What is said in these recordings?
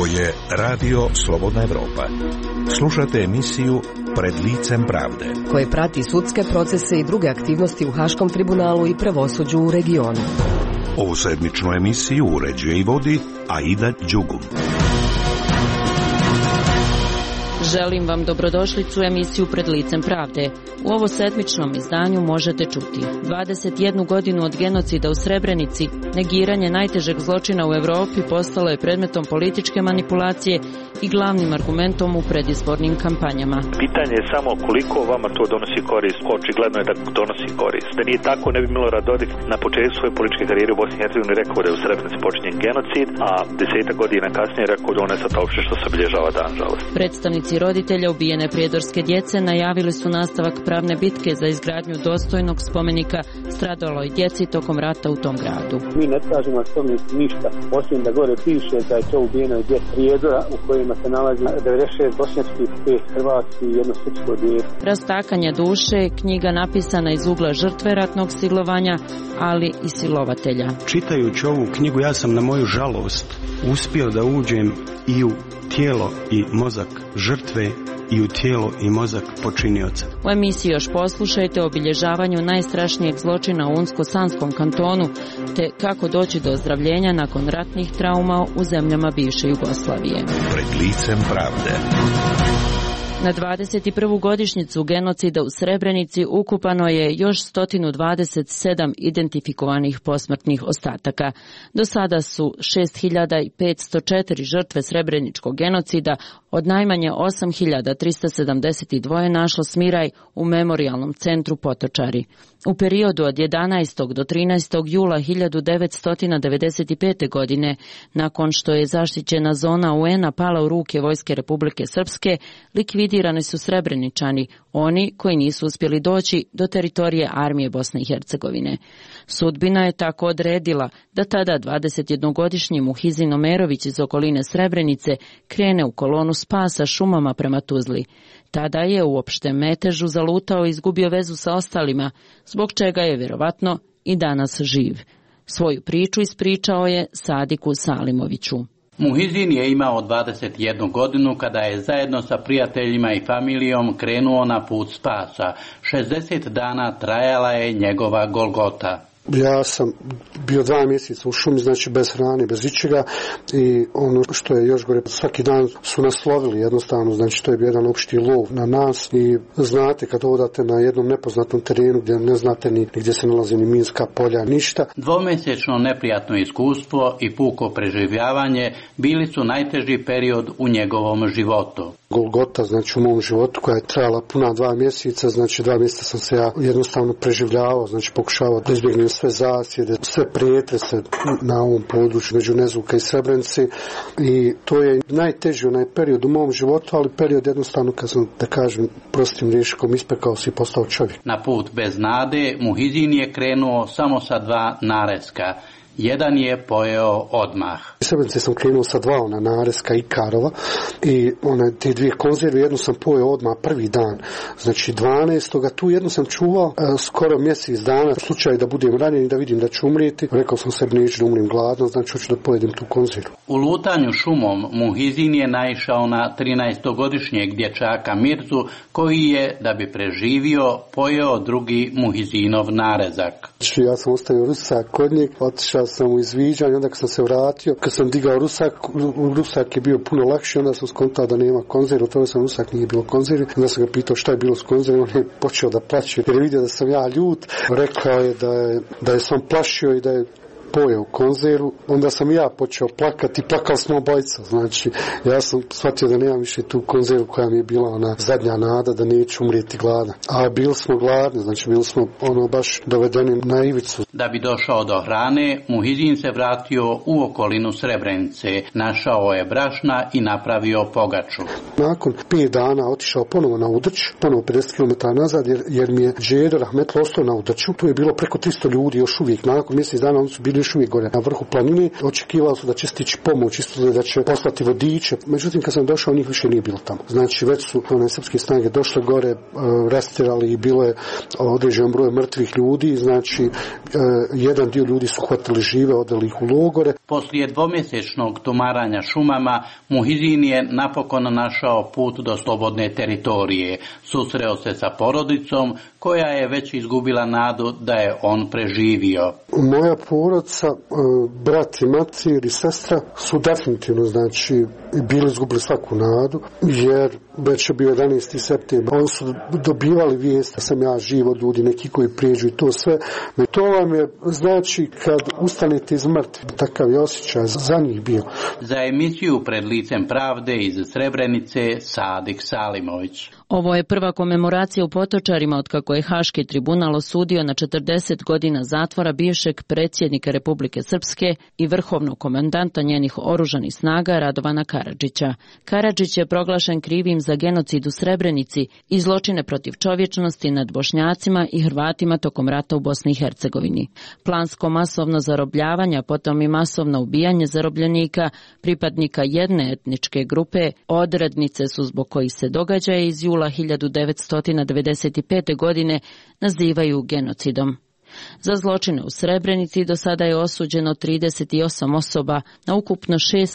Ovo je Radio Slobodna Evropa. Slušate emisiju Pred licem pravde, koje prati sudske procese i druge aktivnosti u Haškom tribunalu i pravosuđu u regionu. Ovu sedmičnu emisiju uređuje i vodi Aida Đugum. Želim vam dobrodošlicu u emisiju Pred licem pravde. U ovo sedmičnom izdanju možete čuti 21 godinu od genocida u Srebrenici, negiranje najtežeg zločina u Evropi postalo je predmetom političke manipulacije i glavnim argumentom u predizbornim kampanjama. Pitanje je samo koliko vama to donosi korist. Očigledno je da donosi korist. Da nije tako, ne bi Milorad Dodik na početku svoje političke karijere u Bosni i Hercegovini rekao da je u Srebrenici počinjen genocid, a 10 godina kasnije rekao da on je sad opšte što se obilježava dan žalosti. Predstavnici roditelja ubijene prijedorske djece najavili su nastavak pravne bitke za izgradnju dostojnog spomenika stradaloj djeci tokom rata u tom gradu. Mi ne tražimo na spomenik ništa, osim da gore piše da je to ubijeno djece Prijedora u kojima se nalazi 96 bošnjačkih, 5 hrvatskih i jedno srpsko dijete. Rastakanje duše, knjiga napisana iz ugla žrtve ratnog silovanja, ali i silovatelja. Čitajući ovu knjigu ja sam na moju žalost uspio da uđem i u tijelo i mozak žrtve i u tijelo i mozak počinioca. U emisiji još poslušajte o obilježavanju najstrašnijeg zločina u Unsko-Sanskom kantonu, te kako doći do ozdravljenja nakon ratnih trauma u zemljama bivše Jugoslavije. Pred licem pravde. Na 21. godišnjicu genocida u Srebrenici ukupano je još 127 identifikovanih posmrtnih ostataka. Do sada su 6504 žrtve srebreničkog genocida od najmanje 8372 našlo smiraj u memorijalnom centru Potočari. U periodu od 11. do 13. jula 1995. godine, nakon što je zaštićena zona UN-a pala u ruke Vojske Republike Srpske, likvidirani su Srebreničani, oni koji nisu uspjeli doći do teritorije armije Bosne i Hercegovine. Sudbina je tako odredila da tada 21-godišnji Muhizin Omerović iz okoline Srebrenice krene u kolonu spasa šumama prema Tuzli. Tada je u opštem metežu zalutao i izgubio vezu sa ostalima, zbog čega je vjerovatno i danas živ. Svoju priču ispričao je Sadiku Salimoviću. Muhizin je imao 21 godinu kada je zajedno sa prijateljima i familijom krenuo na put spasa. 60 dana trajala je njegova Golgota. Ja sam bio 2 mjeseca u šumi, znači bez hrane, bez ičega, i ono što je još gore, svaki dan su nas lovili jednostavno, znači to je bio jedan opšti lov na nas i znate kad odate na jednom nepoznatom terenu gdje ne znate ni gdje se nalazi ni minska polja, ništa. 2-mjesečno neprijatno iskustvo i puko preživljavanje bili su najteži period u njegovom životu. Golgota, znači u mom životu koja je trajala puna 2 mjeseca, znači 2 mjeseca sam se ja jednostavno preživljavao, znači pokušavao da izbjegnem sve zasjede, sve pretrese na ovom području među Nezuka i Srebrenici, i to je najteži onaj period u mom životu, ali period jednostavno kad sam, da kažem, prostim rječnikom ispekao se i postao čovjek. Na put bez nade Muhizin je krenuo samo sa 2 nareska. Jedan je pojeo odmah. U Srebrenici sam krenuo sa 2 nareska i karova i te 2 konzerve, jednu sam pojeo odmah prvi dan, znači 12. Tu jednu sam čuvao skoro mjesec dana, u slučaju da budem ranjen i da vidim da ću umrijeti. Rekao sam sebi neću da umrim gladno, znači hoću da pojedem tu konzervu. U lutanju šumom Muhizin je naišao na 13-godišnjeg dječaka Mirzu, koji je, da bi preživio, pojeo drugi Muhizinov narezak. Ja sam ostavio rusak kod njeg, otišao sam u izviđanje, onda kad sam se vratio, kad sam digao rusak je bio puno lakši, onda sam skontao da nema konzervu, to sam rusak nije bilo konzervi, onda sam ga pitao šta je bilo s konzervom, on je počeo da plaće, jer je vidio da sam ja ljut, rekao je da je sam plašio i da je pojeo konzervu, onda sam ja počeo plakati, plakao smo obojica, znači ja sam shvatio da nemam više tu konzervu koja mi je bila ona zadnja nada da neću umrijeti gladan. A bili smo gladni, znači bili smo baš dovedeni na ivicu. Da bi došao do hrane, Muhizin se vratio u okolinu Srebrenice, našao je brašna i napravio pogaču. Nakon 5 dana otišao ponovo na Udrć, ponovo 50 km nazad, jer mi je Džedo Rahmetlo ostao na Udrću, tu je bilo preko 300 ljudi još uvijek, nakon mjesec dana oni su bili još uvijek gore na vrhu planine. Očekivali su da će stići pomoć, isto da će poslati vodiče. Međutim, kad sam došao, njih više nije bilo tamo. Znači, već su one srpske snage došle gore, rastirali i bilo je određen broj mrtvih ljudi. Znači, jedan dio ljudi su hvatili žive, odveli ih u logore. Poslije dvomjesečnog tumaranja šumama, Muhidin je napokon našao put do slobodne teritorije. Susreo se sa porodicom koja je već izgubila nadu da je on preživio. Moja porodica, brat i mater i sestra su definitivno, znači, bili izgubili svaku nadu, jer već je bio 11. septembar. Oni su dobivali vijest da sam ja živ od ljudi, neki koji prijeđu i to sve. To vam je, znači, kad ustanete iz mrtvi, takav je osjećaj za njih bio. Za emisiju Pred licem pravde iz Srebrenice, Sadik Salimović. Ovo je prva komemoracija u Potočarima otkako je Haški tribunal osudio na 40 godina zatvora bivšeg predsjednika Republike Srpske i vrhovnog komandanta njenih oružanih snaga Radovana Karadžića. Karadžić je proglašen krivim za genocid u Srebrenici i zločine protiv čovječnosti nad Bošnjacima i Hrvatima tokom rata u Bosni i Hercegovini. Plansko masovno zarobljavanje, a potom i masovno ubijanje zarobljenika, pripadnika jedne etničke grupe, odrednice su zbog kojih se događaje iz jula 1995. godine nazivaju genocidom. Za zločine u Srebrenici do sada je osuđeno 38 osoba na ukupno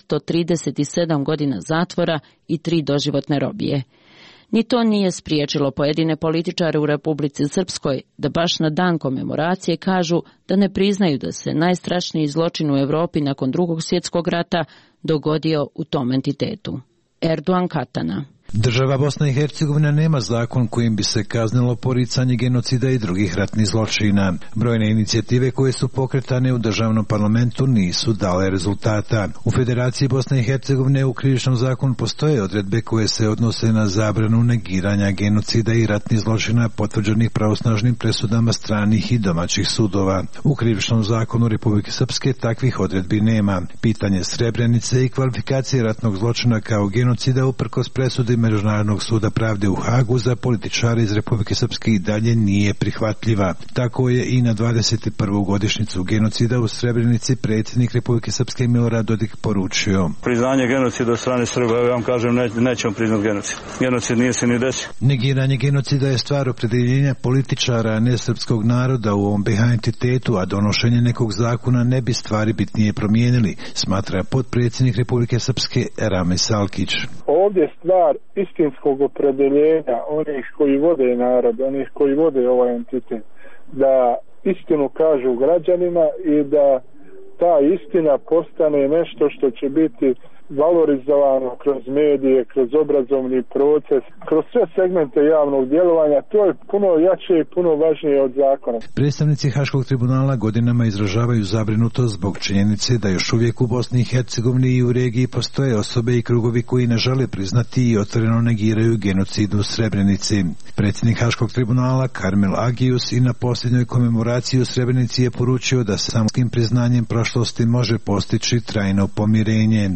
637 godina zatvora i 3 doživotne robije. Ni to nije spriječilo pojedine političare u Republici Srpskoj da baš na dan komemoracije kažu da ne priznaju da se najstrašniji zločin u Europi nakon Drugog svjetskog rata dogodio u tom entitetu. Erdogan Katana. Država Bosna i Hercegovina nema zakon kojim bi se kaznilo poricanje genocida i drugih ratnih zločina. Brojne inicijative koje su pokretane u državnom parlamentu nisu dale rezultata. U Federaciji Bosne i Hercegovine u krivičnom zakonu postoje odredbe koje se odnose na zabranu negiranja genocida i ratnih zločina potvrđenih pravosnažnim presudama stranih i domaćih sudova. U krivičnom zakonu Republike Srpske takvih odredbi nema. Pitanje Srebrenice i kvalifikacije ratnog zločina kao genocida uprkos presudi Međunarodnog suda pravde u Hagu za političare iz Republike Srpske i dalje nije prihvatljiva. Tako je i na 21. godišnjicu genocida u Srebrenici predsjednik Republike Srpske Milorad Dodik poručio: priznanje genocida od strane Srba, ja vam kažem, nećemo priznati genocid. Genocid nije se ni desio. Negiranje genocida je stvar opredjeljenja političara, a ne srpskog naroda u ovom BiH entitetu, a donošenje nekog zakona ne bi stvari bitnije promijenili, smatra potpredsjednik Republike Srpske Rame Salkić. Ovdje je stvar istinskog opredjeljenja onih koji vode narod, onih koji vode ovaj entitet, da istinu kažu građanima i da ta istina postane nešto što će biti valorizovano kroz medije, kroz obrazovni proces, kroz sve segmente javnog djelovanja. To je puno jače i puno važnije od zakona. Predstavnici Haškog tribunala godinama izražavaju zabrinutost zbog činjenice da još uvijek u Bosni i Hercegovini i u regiji postoje osobe i krugovi koji ne žele priznati i otvoreno negiraju genocid u Srebrenici. Predsjednik Haškog tribunala Karmel Agius i na posljednjoj komemoraciji u Srebrenici je poručio da samim priznanjem prošlosti može postići trajno pomirenje.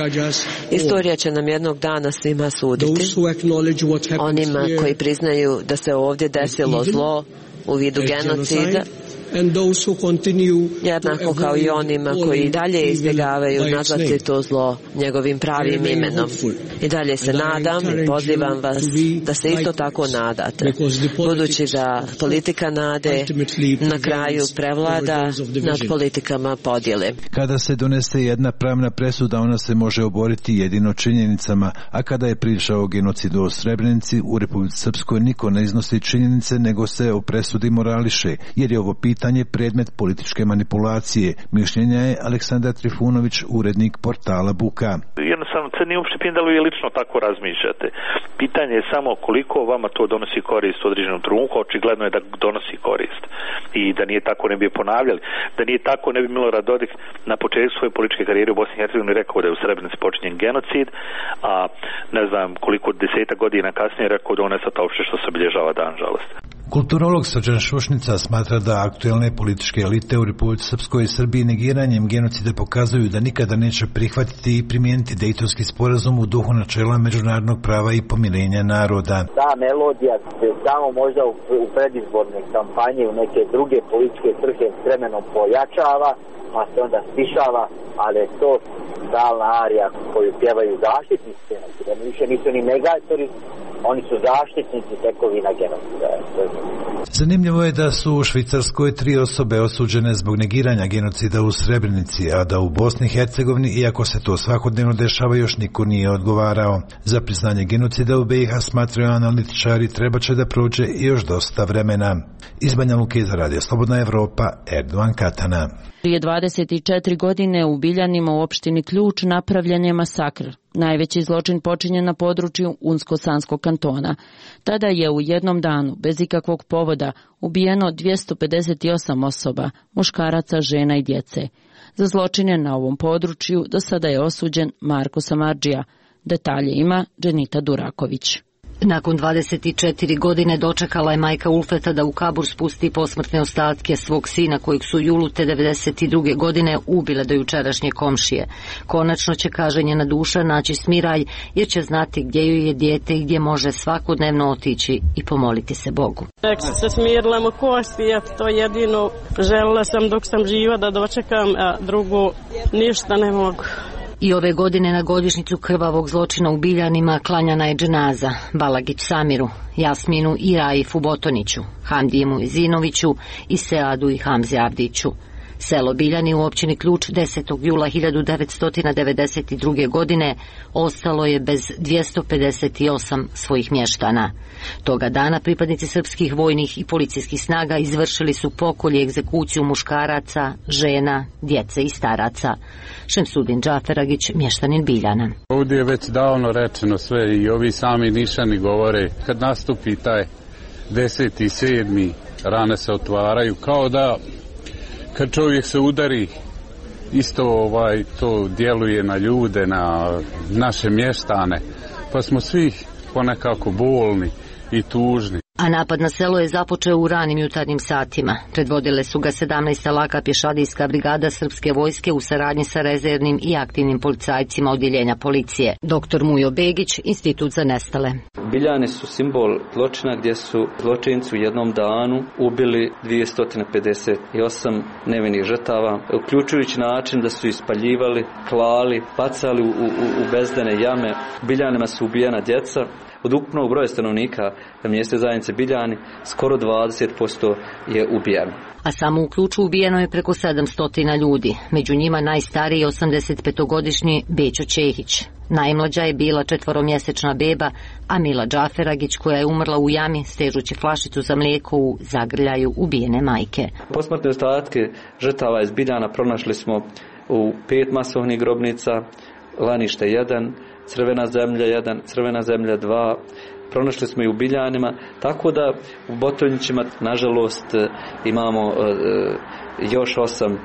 Istorija će nam jednog dana svima suditi. Onima koji priznaju da se ovdje desilo zlo u vidu genocida, jednako kao i onima koji i dalje izbjegavaju nazvati to zlo njegovim pravim imenom. I dalje se nadam i pozivam vas da se isto tako nadate, budući da politika nade na kraju prevlada nad politikama podjele. Kada se donese jedna pravna presuda, ona se može oboriti jedino činjenicama, a kada je priča o genocidu u Srebrenici, u Republici Srpskoj niko ne iznosi činjenice, nego se o presudi morališe, jer je ovo pitanje predmet političke manipulacije. Mišljenja je Aleksandar Trifunović, urednik portala Buka. Jednostavno, se nije uopšte pitanje da li vi lično tako razmišljate. Pitanje je samo koliko vama to donosi korist u određenom trenutku. Očigledno je da donosi korist. I da nije tako ne bi je ponavljali. Da nije tako ne bi Milorad Dodik na početku svoje političke karijere u Bosni i Hercegovini rekao da je u Srebrenici počinjen genocid, a ne znam koliko 10 godina kasnije rekao da on je sad uopšte što se obilježava dan žalosti. Kulturolog Srđan Šušnica smatra da aktuelne političke elite u Republici Srpskoj i Srbiji negiranjem genocida pokazuju da nikada neće prihvatiti i primijeniti Dejtonski sporazum u duhu načela međunarodnog prava i pomirenja naroda. Ta melodija se samo možda u predizborne kampanje, u neke druge političke svrhe s vremenom pojačava, pa se onda stišava, ali je to stalna arija koju pjevaju zaštitnici genocida. Više nisu ni negatori, oni su zaštitnici tekovina genocida. Zanimljivo je da su u Švicarskoj 3 osobe osuđene zbog negiranja genocida u Srebrenici, a da u Bosni i Hercegovini, iako se to svakodnevno dešava, još niko nije odgovarao. Za priznanje genocida u BiH, smatraju analitičari, treba će da prođe još dosta vremena. Iz Banja Luke za Radio Slobodna Evropa, Erdovan Katana. Prije 24 godine u Biljanima u opštini Ključ napravljen je masakr. Najveći zločin počinjen na području Unsko-Sanskog kantona. Tada je u jednom danu, bez ikakvog povoda, ubijeno 258 osoba, muškaraca, žena i djece. Za zločine na ovom području do sada je osuđen Marko Samardžija. Detalje ima Dženita Duraković. Nakon 24 godine dočekala je majka Ulfeta da u kabur spusti posmrtne ostatke svog sina kojeg su julu te 92. godine ubile do jučerašnje komšije. Konačno će, kaže njena duša, naći smiraj jer će znati gdje joj je dijete i gdje može svakodnevno otići i pomoliti se Bogu. Nek se smirila mu kosti, to jedino želela sam dok sam živa da dočekam, a drugo ništa ne mogu. I ove godine na godišnjicu krvavog zločina u Biljanima klanjana je dženaza Balagić Samiru, Jasminu i Raifu Botoniću, Hamdijemu Zinoviću i Seadu i Hamzi Avdiću. Selo Biljani u općini Ključ 10. jula 1992. godine ostalo je bez 258 svojih mještana. Toga dana pripadnici srpskih vojnih i policijskih snaga izvršili su pokolje i egzekuciju muškaraca, žena, djece i staraca. Šemsudin Džaferagić, mještanin Biljana. Ovdje je već davno rečeno sve i ovi sami Nišani govore, kad nastupi taj 10.7. rane se otvaraju, kao da kad čovjek se udari, isto to djeluje na ljude, na naše mještane, pa smo svi ponekako bolni i tužni. A napad na selo je započeo u ranim jutarnjim satima. Predvodile su ga 17. laka pješadijska brigada srpske vojske u saradnji sa rezervnim i aktivnim policajcima odjeljenja policije. Dr. Mujo Begić, Institut za nestale. Biljani su simbol zločina gdje su zločinci u jednom danu ubili 258 nevinih žrtava, uključujući način da su ispaljivali, klali, bacali u bezdane jame. Biljanima su ubijena djeca. Od ukupnog broja stanovnika mjesne zajednice Biljani skoro 20% je ubijeno. A samo u Ključu ubijeno je preko 700 ljudi, među njima najstariji 85-godišnji Bećo Čehić. Najmlađa je bila 4-mjesečna beba, a Mila Džaferagić, koja je umrla u jami stežući flašicu za mlijeko u zagrljaju ubijene majke. Posmrtne ostatke žrtava iz Biljana pronašli smo u 5 masovnih grobnica, Lanište 1, Crvena zemlja 1, Crvena zemlja 2, pronašli smo i u Biljanima, tako da u Botonjićima nažalost imamo još 8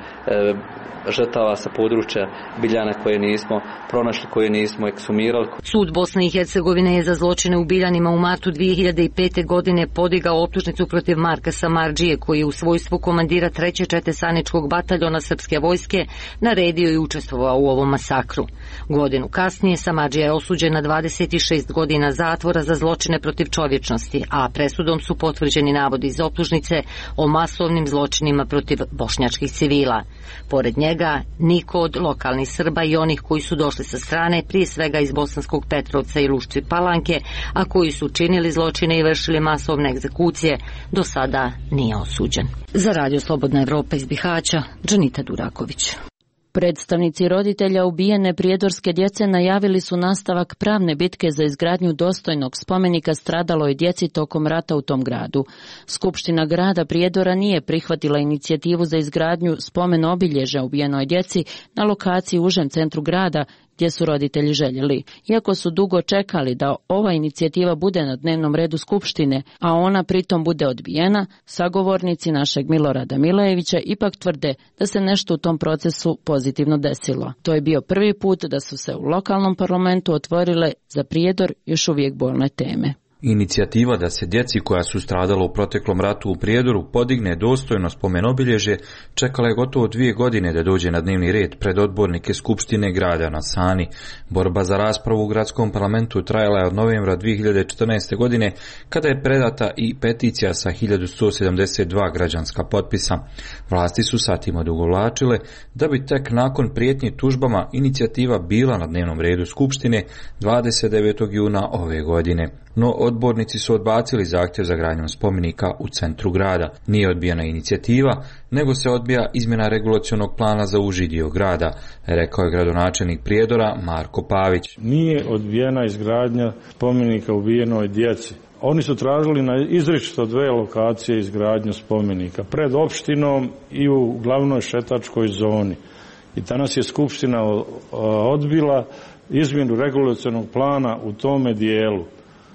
žrtava sa područja Biljana koje nismo pronašli, koje nismo ekshumirali. Sud Bosne i Hercegovine je za zločine u Biljanima u martu 2005. godine podigao optužnicu protiv Marka Samardžije, koji je u svojstvu komandira 3. četesaničkog bataljona srpske vojske naredio i učestvovao u ovom masakru. Godinu kasnije Samardžija je osuđen na 26 godina zatvora za zločine protiv čovječnosti, a presudom su potvrđeni navodi iz optužnice o masovnim zločinima protiv bošnjačkih civila. Pored njega, niko od lokalnih Srba i onih koji su došli sa strane, prije svega iz Bosanskog Petrovca i Lušci Palanke, a koji su činili zločine i vršili masovne egzekucije, do sada nije osuđen. Za Radio Slobodna Evropa iz Bihaća, Dženita Duraković. Predstavnici roditelja ubijene prijedorske djece najavili su nastavak pravne bitke za izgradnju dostojnog spomenika stradaloj djeci tokom rata u tom gradu. Skupština grada Prijedora nije prihvatila inicijativu za izgradnju spomen obilježja ubijenoj djeci na lokaciji u užem centru grada, gdje su roditelji željeli. Iako su dugo čekali da ova inicijativa bude na dnevnom redu Skupštine, a ona pritom bude odbijena, sagovornici našeg Milorada Milajevića ipak tvrde da se nešto u tom procesu pozitivno desilo. To je bio prvi put da su se u lokalnom parlamentu otvorile za Prijedor još uvijek bolne teme. Inicijativa da se djeci koja su stradala u proteklom ratu u Prijedoru podigne dostojno spomen-obilježje čekala je gotovo 2 godine da dođe na dnevni red pred odbornike Skupštine grada na Sani. Borba za raspravu u gradskom parlamentu trajala je od novembra 2014. godine kada je predata i peticija sa 1172 građanska potpisa. Vlasti su satima odugovlačile da bi tek nakon prijetnji tužbama inicijativa bila na dnevnom redu Skupštine 29. juna ove godine. No odbornici su odbacili zahtjev za gradnjom spomenika u centru grada. Nije odbijena inicijativa, nego se odbija izmjena regulacionog plana za uži dio grada, rekao je gradonačelnik Prijedora Marko Pavić. Nije odbijena izgradnja spomenika ubijenoj djeci. Oni su tražili na izričito 2 lokacije izgradnju spomenika, pred opštinom i u glavnoj šetačkoj zoni. I danas je Skupština odbila izmjenu regulacionog plana u tome dijelu.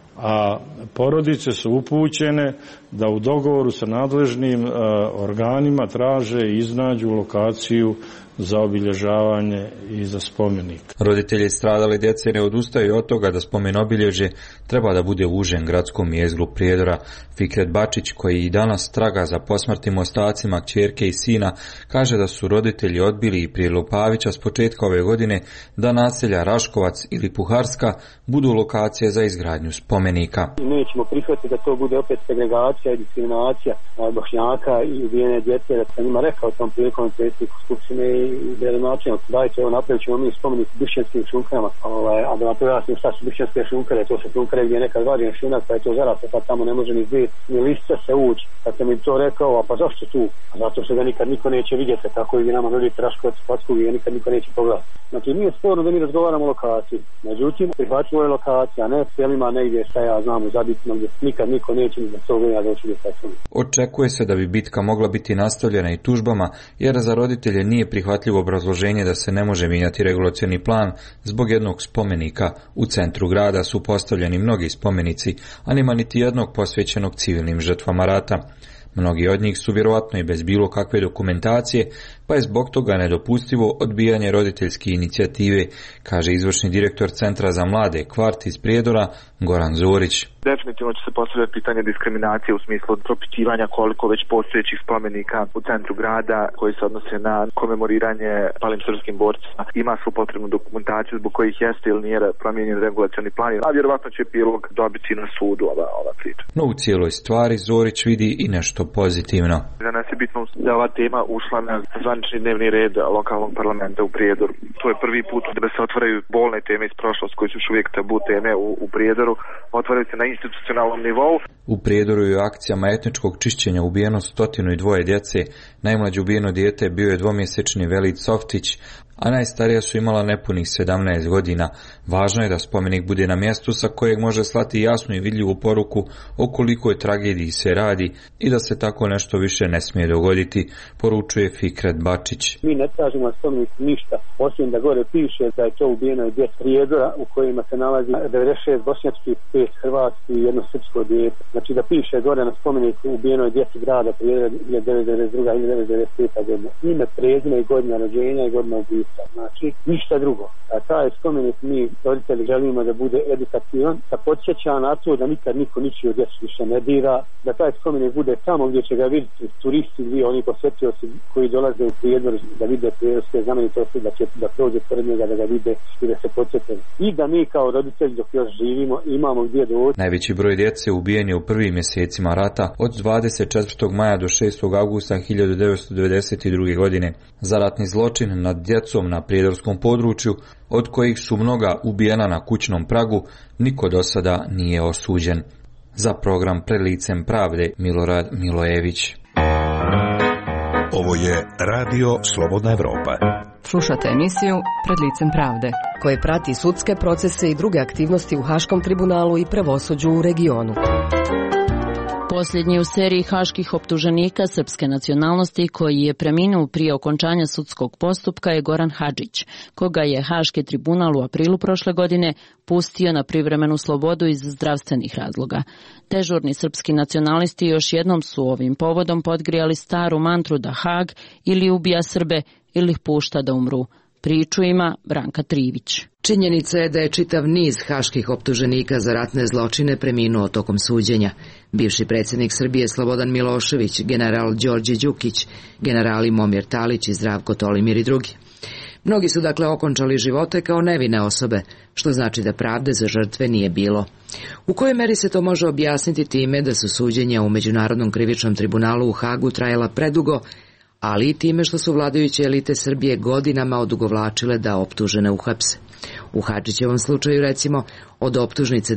A porodice su upućene da u dogovoru sa nadležnim organima traže i iznađu lokaciju za obilježavanje i za spomenik. Roditelji stradale djece ne odustaju od toga da spomen-obilježje treba da bude u užem gradskom jezgru Prijedora. Fikret Bačić, koji i danas traga za posmrtnim ostacima kćerke i sina, kaže da su roditelji odbili i prijedlog Pavića s početka ove godine da naselja Raškovac ili Puharska budu lokacije za izgradnju spomenika. Nećemo prihvatiti da to bude opet segregacija i diskriminacija Bošnjaka i ubijene djece, da sam njima rekao tom prilikom predsjedniku Skupštine i gradonačelniku, dajte evo napravit ćemo mi spomenik Bišćanskim šunkama, a da vam pojasnim šta su Bišćanske šunkare, to su šunkare gdje je nekad vađen šunak, pa je to zaraslo, pa tamo ne može ni lišća se ući. Kad sam im to rekao, a pa zašto tu? A zato što ga nikad niko neće vidjeti, tako i vi nama nudite Raškovac u Packu i nikad niko neće pogledati. Znači nije sporno da mi razgovaramo o lokaciji, međutim prihvatljivo je lokacija, ne selima negdje šta ja znam u Zabitima gdje nikad niko neće ni za 100 godina doći do taj. Očekuje se da bi bitka mogla biti nastavljena i tužbama, jer za roditelje nije prihvatljivo obrazloženje da se ne može mijenjati regulacioni plan zbog jednog spomenika. U centru grada su postavljeni mnogi spomenici, a nema niti jednog posvećenog civilnim žrtvama rata. Mnogi od njih su vjerovatno i bez bilo kakve dokumentacije, pa je zbog toga nedopustivo odbijanje roditeljske inicijative, kaže izvršni direktor Centra za mlade Kvart iz Prijedora Goran Zorić. Definitivno će se postavljati pitanje diskriminacije u smislu propitivanja koliko već postojećih spomenika u centru grada koji se odnose na komemoriranje palim srpskim borcima. Ima svu potrebnu dokumentaciju zbog kojih jeste ili nije promijenjen regulacioni plan, a vjerovatno će epilog dobiti na sudu ova priča. No u cijeloj stvari Zorić vidi i nešto pozitivno. Za nas je bitno da ova tema ušla na zvanični dnevni red lokalnog parlamenta u Prijedoru. To je prvi put da se otvaraju bolne teme iz prošlosti koje su još uvijek tabu teme u Prijedoru. Otvaraju se na institucionalnom nivou. U Prijedoru je u akcijama etničkog čišćenja ubijeno 102 djece. Najmlađe ubijeno dijete bio je 2-mjesečni Velid Softić, a najstarija su imala nepunih 17 godina. Važno je da spomenik bude na mjestu sa kojeg može slati jasnu i vidljivu poruku o kolikoj tragediji se radi i da se tako nešto više ne smije dogoditi, poručuje Fikret Bačić. Mi ne tražimo na spomeniku ništa, osim da gore piše da je to ubijeno djece Prijedora u kojima se nalazi 96 bošnjačkih, 5 hrvatskih i 1 srpsko dijete. Znači da piše gore na spomeniku ubijeno djeci grada Prijedora 1992. i 1995. godina. Ime, prezime i godina rođenja i godina ubijstva. Znači, ništa drugo. A taj spomenik mi, roditelji, želimo da bude edukativan, da podsjeća na to da nikad niko ničiju djecu više ne dira, da taj spomenik bude tamo gdje će ga vidjeti turisti, oni posjetioci koji dolaze u Prijedor da vide prijedorske znamenitosti, da će da prođe pored njega, da ga vide i da se podsjete. I da mi kao roditelji dok još živimo imamo gdje doći. Najveći broj djece ubijen je u prvim mjesecima rata od 24. maja do 6. augusta 1992. godine. Za ratni zločin nad djecom na prijedorskom području, od kojih su mnoga ubijena na kućnom pragu, niko do sada nije osuđen. Za program Pred licem pravde Milorad Milojević. Ovo je Radio Slobodna Evropa. Slušate emisiju Pred licem pravde, koje prati sudske procese i druge aktivnosti u Haškom tribunalu i pravosuđu u regionu. Posljednji u seriji haških optuženika srpske nacionalnosti koji je preminuo prije okončanja sudskog postupka je Goran Hadžić, koga je Haški tribunal u aprilu prošle godine pustio na privremenu slobodu iz zdravstvenih razloga. Dežurni srpski nacionalisti još jednom su ovim povodom podgrijali staru mantru da Hag ili ubija Srbe ili ih pušta da umru. Priču ima Branka Trivić. Činjenica je da je čitav niz haških optuženika za ratne zločine preminuo tokom suđenja. Bivši predsjednik Srbije Slobodan Milošević, general Đorđe Đukić, generali Momir Talić i Zdravko Tolimir i drugi. Mnogi su dakle okončali živote kao nevine osobe, što znači da pravde za žrtve nije bilo. U kojoj meri se to može objasniti time da su suđenja u Međunarodnom krivičnom tribunalu u Hagu trajala predugo, ali i time što su vladajuće elite Srbije godinama odugovlačile da optužene uhapse. U Hadžićevom slučaju, recimo, od optužnice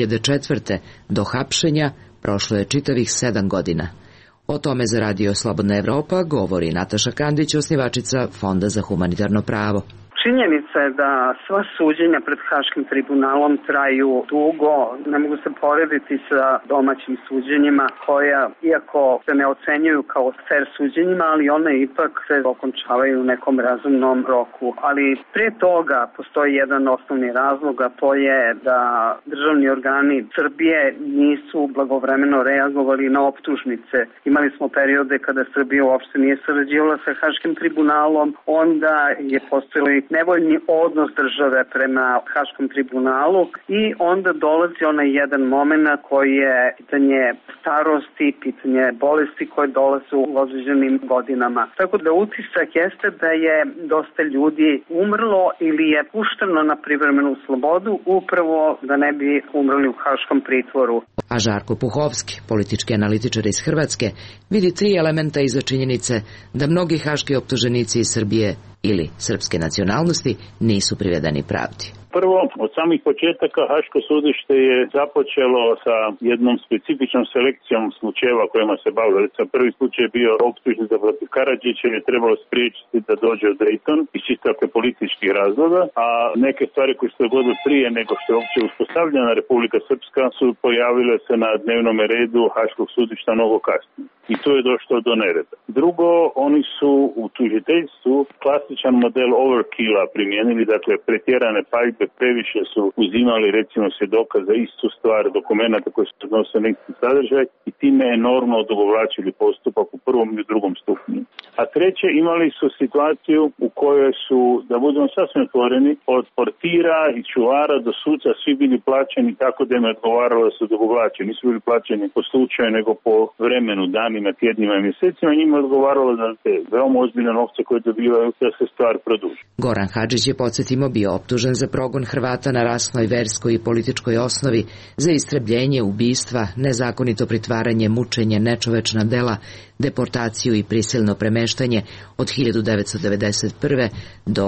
2004. do hapšenja prošlo je čitavih 7 godina. O tome za Radio Slobodna Evropa govori Nataša Kandić, osnivačica Fonda za humanitarno pravo. Činjenica je da sva suđenja pred Haškim tribunalom traju dugo, ne mogu se porediti sa domaćim suđenjima koja, iako se ne ocenjuju kao fair suđenjima, ali one ipak se okončavaju u nekom razumnom roku. Ali prije toga postoji jedan osnovni razlog, a to je da državni organi Srbije nisu blagovremeno reagovali na optužnice. Imali smo periode kada Srbija uopšte nije sarađivala sa Haškim tribunalom, onda je postojalo nevoljni odnos države prema Haškom tribunalu i onda dolazi onaj jedan moment koji je pitanje starosti, pitanje bolesti koje dolaze u određenim godinama. Tako da utisak jeste da je dosta ljudi umrlo ili je pušteno na privremenu slobodu upravo da ne bi umrli u haškom pritvoru. A Žarko Puhovski, politički analitičar iz Hrvatske, vidi 3 elementa iza činjenice da mnogi haški optuženici iz Srbije ili srpske nacionalnosti nisu privedeni pravdi. Prvo, od samih početaka Haško sudište je započelo sa jednom specifičnom selekcijom slučajeva kojima se bavilo. Recimo, prvi slučaj je bio optužnica protiv Karadžića, je trebalo spriječiti da dođe u Dayton iz čisto političkih razloga, a neke stvari koje su dogodile prije nego što je uopće uspostavljena Republika Srpska su pojavile se na dnevnom redu Haškog sudišta mnogo kasnije. I tu je došlo do nereda. Drugo, oni su u tužiteljstvu klasičan model overkilla primijenili, dakle pretjerane paljbe, previše su uzimali recimo svjedoka za istu stvar, dokumenta koji se odnose na isti sadržaj i time enormno odugovlačili postupak u prvom i drugom stupnju. A treće, imali su situaciju u kojoj su, da budemo sasvim otvoreni, od portira i čuvara do suca svi bili plaćeni tako da im je odgovaralo da su odugovlačeni. Nisu bili plaćeni po slučaju nego po vremenu, danima, tjednima i mjesecima. Njima je odgovaralo da te veoma ozbiljne novce koje dobivaju da se stvar produži. Goran Hadžić je, podsjetimo, bio optužen za progon Hrvata na rasnoj, verskoj i političkoj osnovi, za istrebljenje, ubistva, nezakonito pritvaranje, mučenje, nečovečna dela, deportaciju i prisilno premeštanje od 1991. do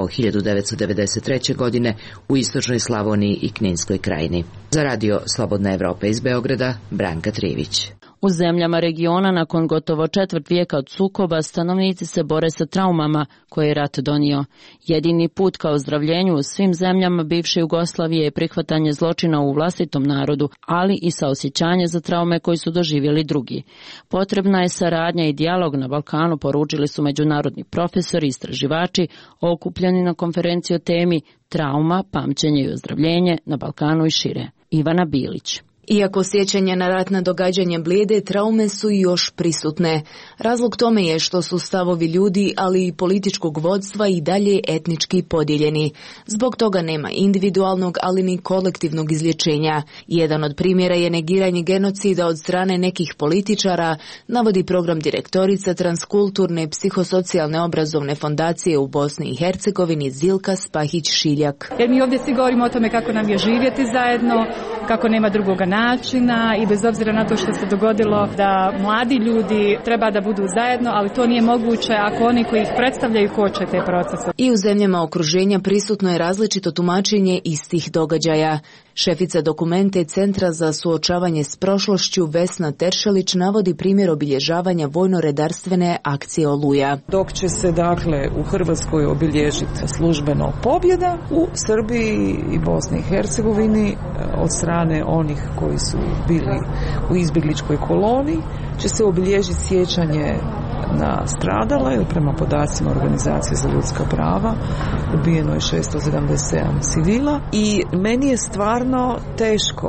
1993. godine u istočnoj Slavoniji i Kninskoj krajini. Za Radio Slobodna Evropa iz Beograda, Branka Trivić. U zemljama regiona nakon gotovo 4 vijeka od sukoba stanovnici se bore sa traumama koje je rat donio. Jedini put ka ozdravljenju u svim zemljama bivše Jugoslavije je prihvatanje zločina u vlastitom narodu, ali i saosjećanje za traume koji su doživjeli drugi. Potrebna je saradnja i dijalog na Balkanu, poručili su međunarodni profesori i istraživači okupljeni na konferenciji o temi Trauma, pamćenje i ozdravljenje na Balkanu i šire. Ivana Bilić. Iako sjećanja na ratna događanja blijede, traume su još prisutne. Razlog tome je što su stavovi ljudi, ali i političkog vodstva i dalje etnički podijeljeni. Zbog toga nema individualnog, ali ni kolektivnog izlječenja. Jedan od primjera je negiranje genocida od strane nekih političara, navodi program direktorica Transkulturne psihosocijalne obrazovne fondacije u Bosni i Hercegovini Zilka Spahić-Šiljak. Jer mi ovdje svi govorimo o tome kako nam je živjeti zajedno, kako nema drugoga načina i bez obzira na to što se dogodilo da mladi ljudi treba da budu zajedno, ali to nije moguće ako oni koji ih predstavljaju koče te procese. I u zemljama okruženja prisutno je različito tumačenje istih događaja. Šefica dokumente Centra za suočavanje s prošlošću Vesna Teršelić navodi primjer obilježavanja vojno-redarstvene akcije Oluja. Dok će se dakle u Hrvatskoj obilježiti službeno pobjeda, u Srbiji i Bosni i Hercegovini od strane onih koji su bili u izbjegličkoj koloni će se obilježiti sjećanje na stradale, ili prema podacima Organizacije za ljudska prava ubijeno je 677 civila i meni je stvarno teško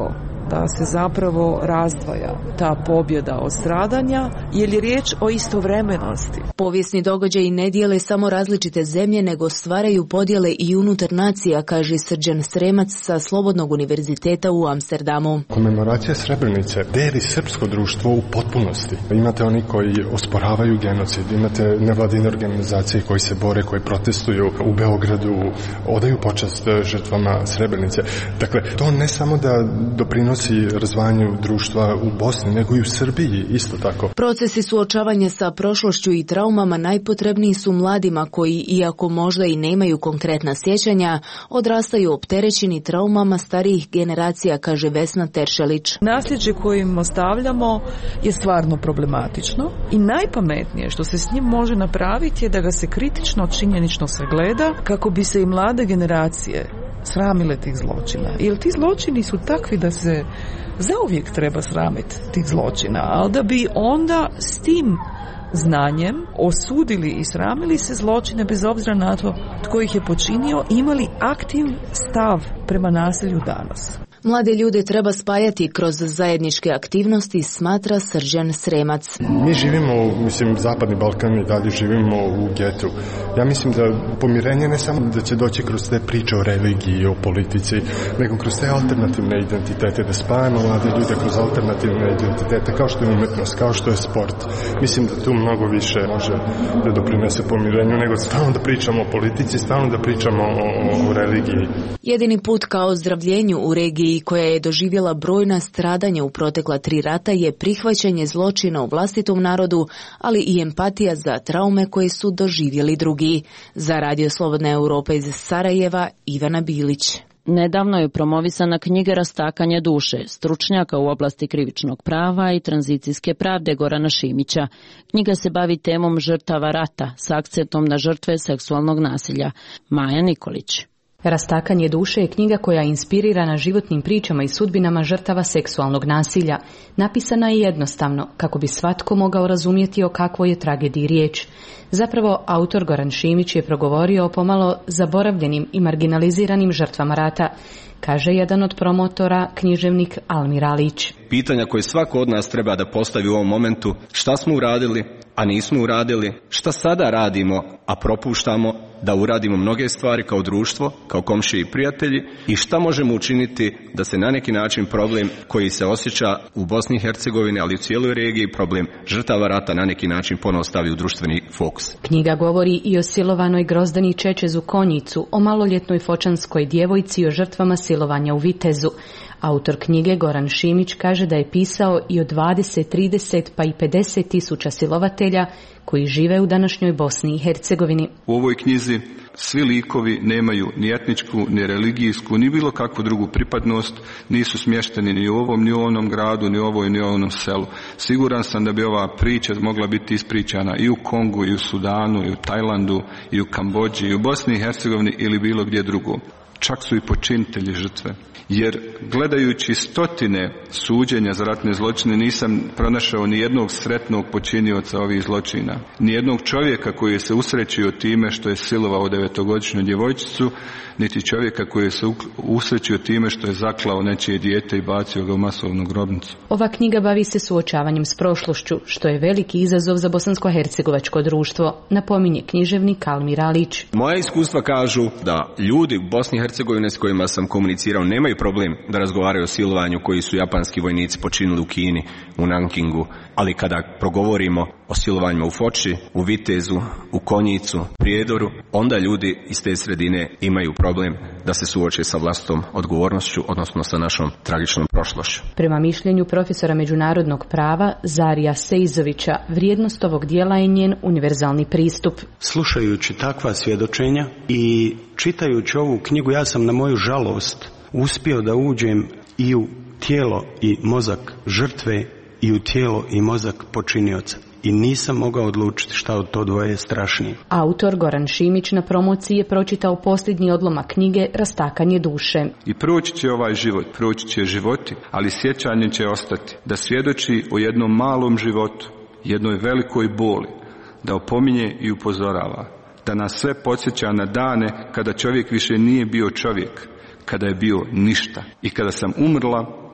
da se zapravo razdvaja ta pobjeda od stradanja, jer je riječ o istovremenosti. Povijesni događaji ne dijele samo različite zemlje, nego stvaraju podjele i unutar nacija, kaže Srđan Sremac sa Slobodnog univerziteta u Amsterdamu. Komemoracija Srebrenice deli srpsko društvo u potpunosti. Imate oni koji osporavaju genocid, imate nevladine organizacije koji se bore, koji protestuju u Beogradu, odaju počast žrtvama Srebrenice. Dakle, to ne samo da doprinosi razvajanju društva u Bosni, nego i u Srbiji isto tako. Procesi suočavanja sa prošlošću i traumama najpotrebniji su mladima koji, iako možda i nemaju konkretna sjećanja, odrastaju opterećeni traumama starijih generacija, kaže Vesna Teršelić. Nasljeđe koje im ostavljamo je stvarno problematično i najpametnije što se s njim može napraviti je da ga se kritično, činjenično sagleda kako bi se i mlade generacije sramile tih zločina. Jer ti zločini su takvi da se zauvijek treba sramiti tih zločina, ali da bi onda s tim znanjem osudili i sramili se zločine bez obzira na to tko ih je počinio, imali aktivni stav prema nasilju danas. Mlade ljude treba spajati kroz zajedničke aktivnosti, smatra Srđan Sremac. Mi živimo, Zapadni Balkan i dalje živimo u getu. Ja mislim da pomirenje ne samo da će doći kroz te priče o religiji, o politici, nego kroz te alternativne identitete, da spajamo mlade ljude kroz alternativne identitete, kao što je umetnost, kao što je sport. Mislim da tu mnogo više može da doprinese pomirenju, nego stalno da pričamo o politici, stalno da pričamo o religiji. Jedini put ka ozdravljenju u regiji koja je doživjela brojna stradanja u protekla 3 rata je prihvaćanje zločina u vlastitom narodu, ali i empatija za traume koje su doživjeli drugi. Za Radio Slobodna Europa iz Sarajeva, Ivana Bilić. Nedavno je promovisana knjiga Rastakanje duše, stručnjaka u oblasti krivičnog prava i tranzicijske pravde Gorana Šimića. Knjiga se bavi temom žrtava rata s akcentom na žrtve seksualnog nasilja. Maja Nikolić. Rastakanje duše je knjiga koja je inspirirana životnim pričama i sudbinama žrtava seksualnog nasilja. Napisana je jednostavno, kako bi svatko mogao razumjeti o kakvoj je tragediji riječ. Zapravo, autor Goran Šimić je progovorio o pomalo zaboravljenim i marginaliziranim žrtvama rata, kaže jedan od promotora, književnik Almir Alić. Pitanja koje svako od nas treba da postavi u ovom momentu: šta smo uradili, a nismo uradili, šta sada radimo, a propuštamo da uradimo mnoge stvari kao društvo, kao komšije i prijatelji, i šta možemo učiniti da se na neki način problem koji se osjeća u Bosni i Hercegovini, ali i u cijeloj regiji, problem žrtava rata, na neki način ponovo stavi u društveni fokus. Knjiga govori i o silovanoj Grozdani Čečezu Konjicu, o maloljetnoj fočanskoj djevojci i o žrtvama silovanja u Vitezu. Autor knjige Goran Šimić kaže da je pisao i o 20, 30 pa i 50 tisuća silovatelja koji žive u današnjoj Bosni i Hercegovini. U ovoj knjizi svi likovi nemaju ni etničku, ni religijsku, ni bilo kakvu drugu pripadnost, nisu smješteni ni u ovom, ni u onom gradu, ni u ovoj, ni u onom selu. Siguran sam da bi ova priča mogla biti ispričana i u Kongu, i u Sudanu, i u Tajlandu, i u Kambodži, i u Bosni i Hercegovini ili bilo gdje drugo. Čak su i počinitelji žrtve. Jer gledajući stotine suđenja za ratne zločine nisam pronašao ni jednog sretnog počinioca ovih zločina. Ni jednog čovjeka koji je se usrećio time što je silovao 9-godišnju djevojčicu, niti čovjeka koji je se usrećio time što je zaklao nečije dijete i bacio ga u masovnu grobnicu. Ova knjiga bavi se suočavanjem s prošlošću, što je veliki izazov za bosansko-hercegovačko društvo, napominje književnik Almir Alić. Moja iskustva kažu da ljudi u Bosni i Hercegovini s kojima sam komunicirao nemaju problem da razgovaraju o silovanju koji su japanski vojnici počinili u Kini, u Nankingu, ali kada progovorimo o silovanjima u Foči, u Vitezu, u Konjicu, Prijedoru, onda ljudi iz te sredine imaju problem da se suoče sa vlastitom odgovornošću, odnosno sa našom tragičnom prošlošću. Prema mišljenju profesora međunarodnog prava Zarija Sejzovića, vrijednost ovog dijela je njen univerzalni pristup. Slušajući takva svjedočenja i čitajući ovu knjigu, ja sam na moju žalost uspio da uđem i u tijelo i mozak žrtve i u tijelo i mozak počinioca. I nisam mogao odlučiti šta od to dvoje je strašnije. Autor Goran Šimić na promociji je pročitao posljednji odlomak knjige Rastakanje duše. I proći će ovaj život, proći će životi, ali sjećanje će ostati. Da svjedoči o jednom malom životu, jednoj velikoj boli, da opominje i upozorava. Da nas sve podsjeća na dane kada čovjek više nije bio čovjek, kada je bio ništa. I kada sam umrla,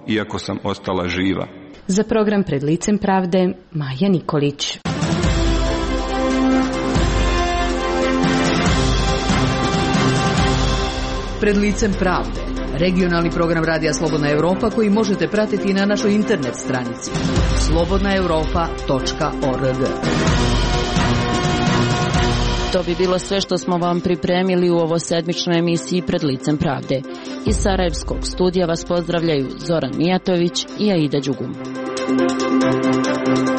iako sam ostala živa. Za program Pred licem pravde, Maja Nikolić. Pred licem pravde, regionalni program Radija Slobodna Evropa koji možete pratiti na našoj internet stranici slobodnaevropa.org. To bi bilo sve što smo vam pripremili u ovo sedmičnoj emisiji Pred licem pravde. Iz Sarajevskog studija vas pozdravljaju Zoran Mijatović i Aida Đugum.